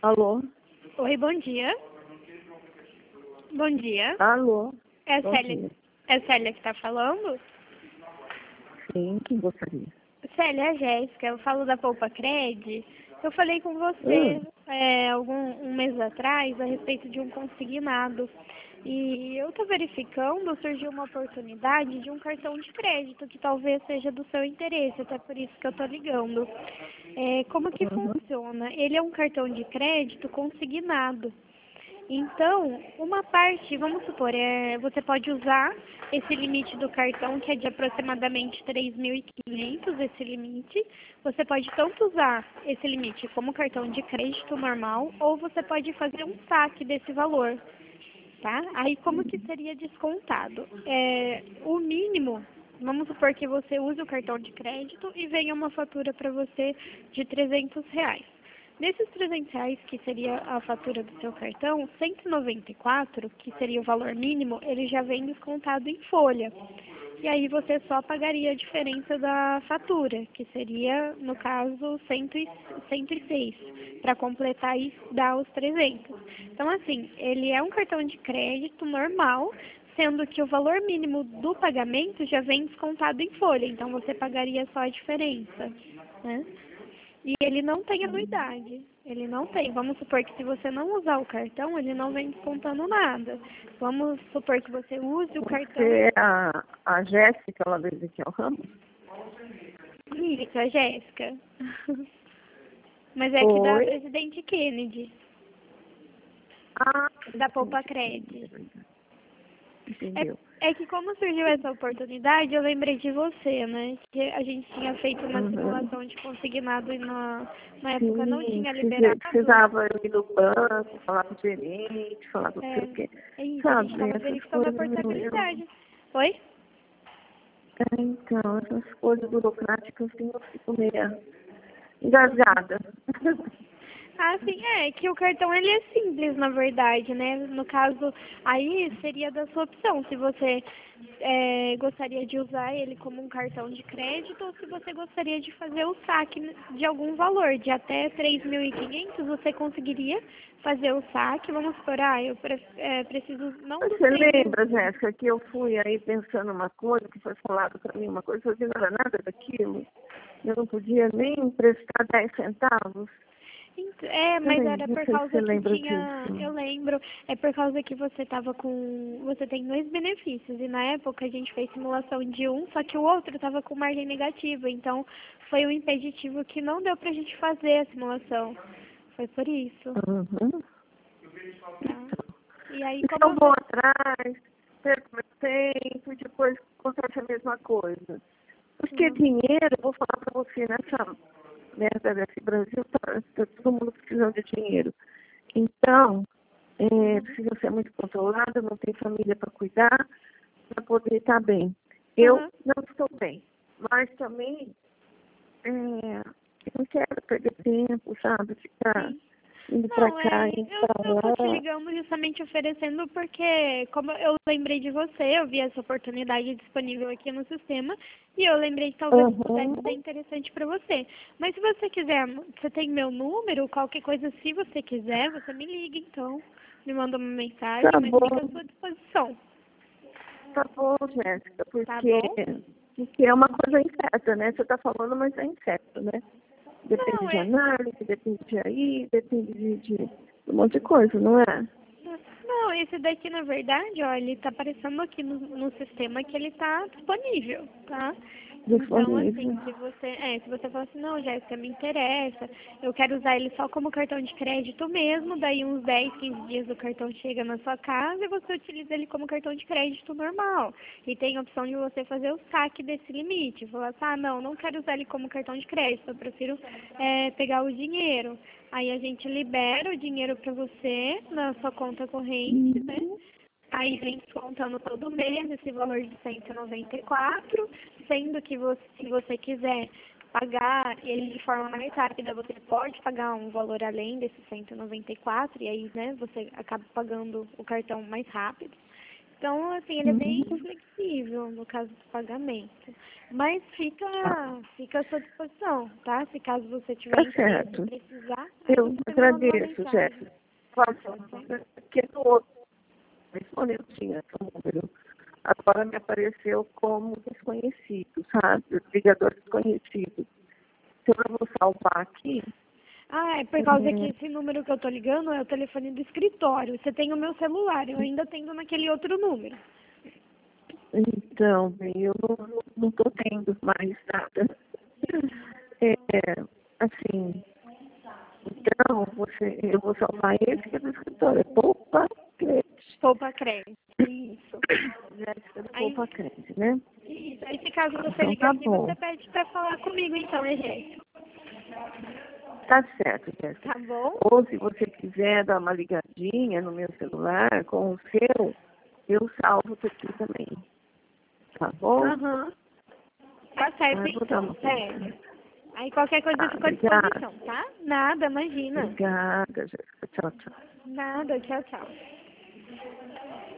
Alô? Oi, bom dia. Bom dia. Alô? É a Bom Célia, dia. é a Célia que está falando? Sim, quem gostaria? Célia, é a Jéssica. Eu falo da Poupa Cred. Eu falei com você Hum, um mês atrás a respeito de um consignado. E eu estou verificando, surgiu uma oportunidade de um cartão de crédito que talvez seja do seu interesse, até por isso que eu estou ligando. Como que uhum. funciona? Ele é um cartão de crédito consignado. Então, uma parte, vamos supor, você pode usar esse limite do cartão, que é de aproximadamente 3.500, esse limite. Você pode tanto usar esse limite como cartão de crédito normal, ou você pode fazer um saque desse valor, tá? Aí, como que seria descontado? O mínimo, vamos supor que você use o cartão de crédito e venha uma fatura para você de R$ 300. Nesses R$ 300, que seria a fatura do seu cartão, 194, que seria o valor mínimo, ele já vem descontado em folha. E aí você só pagaria a diferença da fatura, que seria, no caso, 106, para completar e dar os 300. Então, assim, ele é um cartão de crédito normal, sendo que o valor mínimo do pagamento já vem descontado em folha, então você pagaria só a diferença, né? E ele não tem anuidade. Ele não tem. Vamos supor que se você não usar o cartão, ele não vem descontando nada. Vamos supor que você use o cartão. Você é a Jéssica lá do Ezequiel Ramos? Isso, a Jéssica. Mas é aqui da Oi? Presidente Kennedy, Ah, da Poupa Cred. entendeu. É que como surgiu essa oportunidade, eu lembrei de você, né? Que a gente tinha feito uma Uhum. simulação de consignado e na época não Sim, tinha liberado. precisava ir no banco, falar com o gerente, falar com não sei o quê. É isso, a gente Sabe, estava essas verificando a coisas, portabilidade. Oi? então, essas coisas burocráticas, assim, eu fico meio engasgada. Ah, sim, que o cartão ele é simples, na verdade, né? No caso, aí seria da sua opção, se você gostaria de usar ele como um cartão de crédito ou se você gostaria de fazer o saque de algum valor, de até 3.500 você conseguiria fazer o saque, vamos supor, eu preciso não dos Você 3.000. lembra, Jéssica, que eu fui aí pensando uma coisa, que foi falado para mim uma coisa, eu não era nada daquilo. Eu não podia nem emprestar 10 centavos. Mas Ai, era não por sei se você causa que lembra tinha, disso. eu lembro, é por causa que você tem dois benefícios, e na época a gente fez simulação de um, só que o outro estava com margem negativa, então foi um impeditivo que não deu pra gente fazer a simulação, foi por isso, Uhum. tá? E aí Então, como vou atrás, perco meu tempo e depois acontece a mesma coisa. Porque Uhum. dinheiro, eu vou falar para você, nessa merda desse Brasil, tá todo mundo precisando de dinheiro. Então, precisa ser muito controlada, não tem família para cuidar, para poder estar bem. Eu Uhum. não estou bem, mas também eu não quero perder tempo, sabe? Ficar Sim. indo para Não, cá, indo eu tô te para lá. ligando justamente oferecendo porque, como eu lembrei de você, eu vi essa oportunidade disponível aqui no sistema e eu lembrei que talvez pudesse Uhum. ser interessante para você. Mas se você quiser, você tem meu número, qualquer coisa, se você quiser, você me liga então, me manda uma mensagem, Tá mas fica à bom, sua disposição, tá bom, Jéssica, tá porque, bom? porque é uma coisa incerta, né? Você está falando, mas é incerto, né? Depende Não, de análise, depende de aí, depende de um monte de coisa, não é? Não, esse daqui, na verdade, ó, ele tá aparecendo aqui no sistema que ele tá disponível, tá? Então, assim, Disponível. se você falar assim, não, Jéssica, me interessa, eu quero usar ele só como cartão de crédito mesmo, daí uns 10, 15 dias o cartão chega na sua casa e você utiliza ele como cartão de crédito normal. E tem a opção de você fazer o saque desse limite. Falar assim, não quero usar ele como cartão de crédito, eu prefiro pegar o dinheiro. Aí a gente libera o dinheiro para você na sua conta corrente, né? Uhum. Aí vem descontando todo mês esse valor de 194, sendo que se você quiser pagar ele de forma mais rápida, você pode pagar um valor além desses 194, e aí, né, você acaba pagando o cartão mais rápido. Então, assim, ele é bem flexível no caso do pagamento. Mas fica à sua disposição, tá? Se caso você tiver Tá interesse certo. e precisar, aí Eu você me manda uma agradeço, mensagem. Jéssica. Porque no outro telefone eu tinha seu número. Agora me apareceu como desconhecido, sabe? Ligador desconhecido. Se eu vou salvar aqui, Ah, é por causa que esse número que eu tô ligando é o telefone do escritório. Você tem o meu celular, eu ainda tenho naquele outro número. então, bem, eu não tô tendo mais nada. É, assim, então, eu vou salvar esse que é do escritório. É Poupa Crédito. Poupa crédito. Isso. Jéssica do Aí, Poupa Crédito, né? isso. Aí se caso você Então ligar tá aqui, bom. você pede pra falar comigo então, né, gente? Tá certo, Jéssica. Tá bom? Ou se você quiser dar uma ligadinha no meu celular com o seu, eu salvo aqui também. Tá bom? Aham. Tá certo Ah, vou dar então, uma sério. pensada. Aí qualquer coisa eu Tá, fico à obrigada. disposição, tá? Nada, imagina. Obrigada, Jéssica. Tchau, tchau. Nada, tchau, tchau.